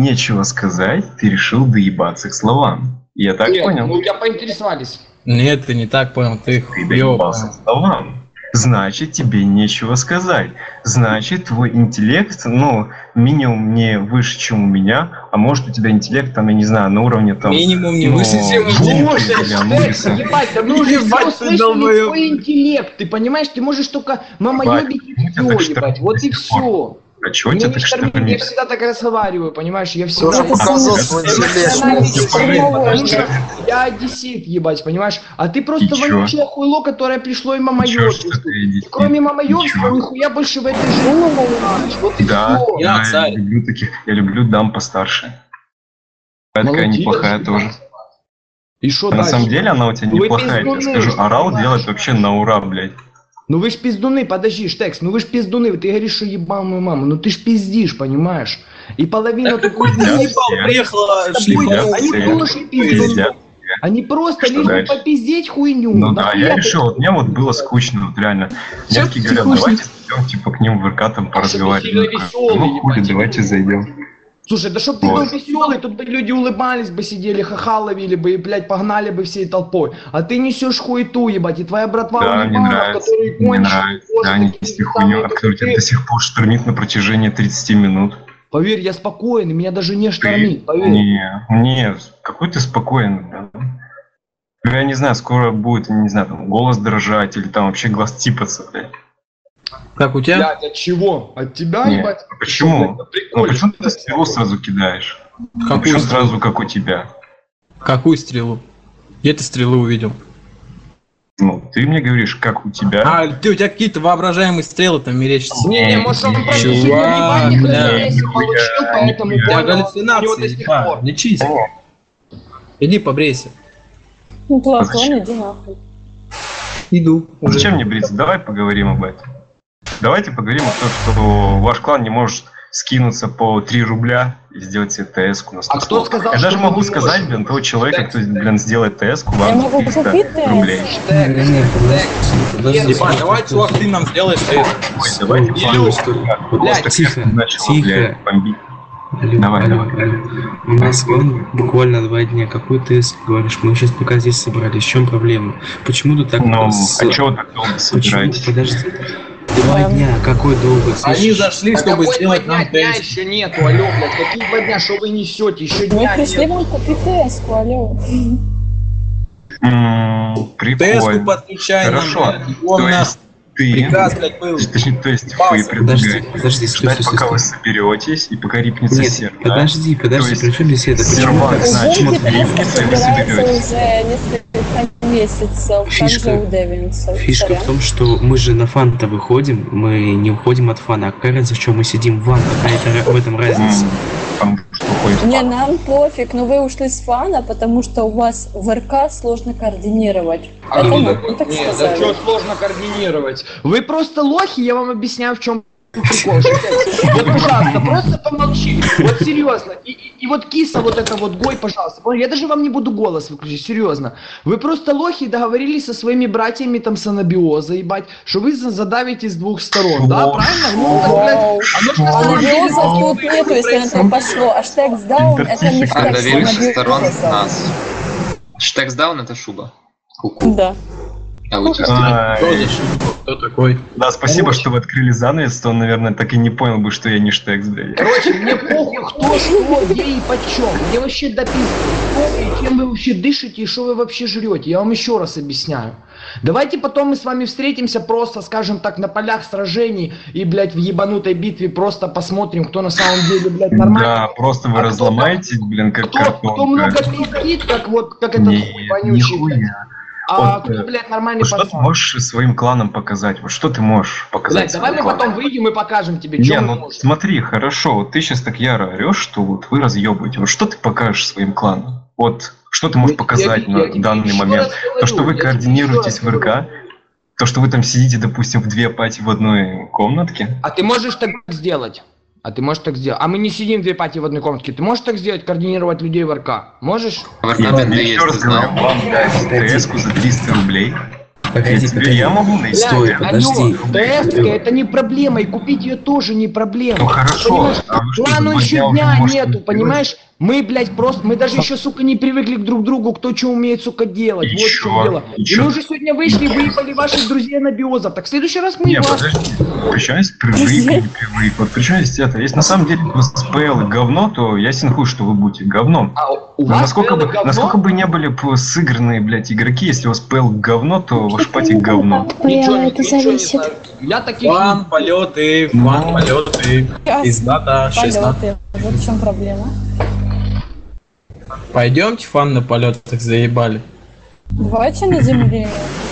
нечего сказать, ты решил доебаться к словам. Я так понял? Ну, я поинтересовались. Нет, ты не так понял, ты доебался к словам. Значит, тебе нечего сказать. Значит, твой интеллект, ну, минимум не выше, чем у меня, а может у тебя интеллект, там, я не знаю, на уровне там... Минимум не выше, чем у меня. Ебать, да мы уже все слышали твой интеллект, ты понимаешь, ты можешь только мамоебить и все, ебать, вот и все. А чего тебя так штормит? Я всегда так разговариваю, понимаешь, я всегда... Я одессит, ебать, понимаешь? А ты просто вонючее хуйло, которое пришло и мамоёбство. Кроме мамоёбства, нихуя больше в этой жизни. Вот и все. Я люблю дам постарше. Такая неплохая тоже. И что дальше? На самом деле она у тебя неплохая, я скажу. Орал делать вообще на ура, блядь. Ну вы ж пиздуны, подожди, Штекс, ну вы ж пиздуны, ты говоришь, что ебал мою маму, ну ты ж пиздишь, понимаешь? И половина такой приехала, они тоже пиздуны. Они просто лишь бы попиздеть хуйню. Ну да, я решил, вот мне вот было скучно, вот реально. Мне такие говорят, давайте зайдем, типа, к ним в ВК там поразговаривать. Ну хули, давайте зайдем. Слушай, да чтоб ты был веселый, тут бы люди улыбались бы, сидели, ха-ха ловили бы и, блядь, погнали бы всей толпой. А ты несешь хуету, ебать, и твоя братва уебанов, которые конченые. Да, неси хуйню, от которой тебя до сих пор штормит на протяжении 30 минут. Поверь, я спокойный, меня даже не штормит, поверь. Не, какой ты спокойный, да? Я не знаю, скоро будет, не знаю, там, голос дрожать или там вообще глаз типаться, блядь. Как у тебя? Блядь, от чего? От тебя, ебать? Почему? Ну почему ты стрелу сразу кидаешь? Какую сразу, как у тебя? Какую стрелу? Где ты стрелу увидел? Ну, ты мне говоришь, как у тебя. А, у тебя какие-то воображаемые стрелы там мерещатся. Не, может он просто получил, поэтому у тебя галлюцинации, лечись. Иди побрейся. Ну, Платон, иди нахуй. Иду. Зачем мне бриться? Давай поговорим об этом. Давайте поговорим о том, что ваш клан не может скинуться по 3 рубля и сделать себе ТС-ку на 100. А кто сказал, я даже могу сказать, блин, того человека, кто, блин, сделает ТС-ку вам за 300 рублей. Ебать, давай, чувак, ты нам сделаешь ТС. Давайте, блядь, тихо. Бомбить. Давай. У нас клан буквально 2 дня. Какой ты говоришь? Мы сейчас пока здесь собрались. В чем проблема? Почему ты так... А чего вы так долго собираетесь? Подожди. 2 дня, какой долго? Они зашли, чтобы сделать нам дня еще нету, алло, блядь, какие 2 дня, что вы несете, еще дня Мы пришли вам купить ТС-ку, алло. Прикольно. ТС-ку подключай нам, хорошо. То есть ты... Приказ, блядь, был. То есть вы предлагаете подожди, ждать, пока вы соберетесь и пока рипнется сервер, да? Подожди, при чем беседа? Сервак, значит, рипнется, и вы соберетесь. Уже несколько месяцев, фишка в том, что мы же на фан-то выходим, мы не уходим от фана. А какая разница, в чем мы сидим в ван? Какая-то в этом разница? Не, нам пофиг, но вы ушли с фана, потому что у вас в РК сложно координировать. Да что сложно координировать? Вы просто лохи, я вам объясняю, в чем прикол. Вот, пожалуйста, просто помолчи. Вот серьезно. И вот киса, вот это вот гой, пожалуйста. Я даже вам не буду голос выключить, серьезно. Вы просто лохи договорились со своими братьями там с анабиоза, ебать, что вы задавите с 2 сторон, да, правильно? Ну, анабиоза тут нету, если на то пошло. А Штексдаун это не Штексдаун. Со сторон нас. Штексдаун это шуба. Да. Кто такой? Да, спасибо, что вы открыли занавес, то он, наверное, так и не понял бы, что я не Штекс, блядь. Короче, мне похуй, кто, что, где и почем. Мне вообще дописано, кто и чем вы вообще дышите и что вы вообще жрете. Я вам еще раз объясняю. Давайте потом мы с вами встретимся просто, скажем так, на полях сражений и, блядь, в ебанутой битве просто посмотрим, кто на самом деле, блядь, нормально. Да, просто вы разломаете, блин, как картонка. Кто много пиздит, как этот хуй вонючий. А вот, кто, блядь, нормальный пацан? Что ты можешь своим кланом показать? Вот что ты можешь показать? Блядь, давай мы потом выйдем и покажем тебе, что мы можем. Смотри, хорошо, вот ты сейчас так яро орешь, что вот вы разъебываете. Вот что ты покажешь своим кланам? Вот что ты можешь показать на данный момент? То, что вы координируетесь в РК, то, что вы там сидите, допустим, в 2 пати в одной комнатке. А ты можешь так сделать? А мы не сидим в 2 пати в одной комнатке. Ты можешь так сделать, координировать людей в РК? Можешь? Я еще раз говорю, вам дать ТС-ку за 300 рублей. Погоди, Я могу найти. Стой, подожди. ТС это не проблема, и купить ее тоже не проблема. Ну хорошо. Плану еще дня нету, понимаешь? Мы, блядь, просто, мы даже еще, сука, не привыкли к друг другу, кто что умеет, сука, делать. Вот в чем дело. И мы уже сегодня вышли и выебали ваших друзей анабиозов. Так в следующий раз мы вас... подожди. Причем есть привык, не привык. Вот причем есть это. Если на самом деле у вас СПЛ говно, то я синхую, что вы будете говном. А у вас насколько бы не были сыгранные, блядь, игроки, если у вас СПЛ говно, то ваш пати говно. Это зависит. Я таких... Фан, полеты, Пиздата, 16. Полеты. Вот в чем проблема. Пойдемте фан на полетах, заебали. Давайте на земле.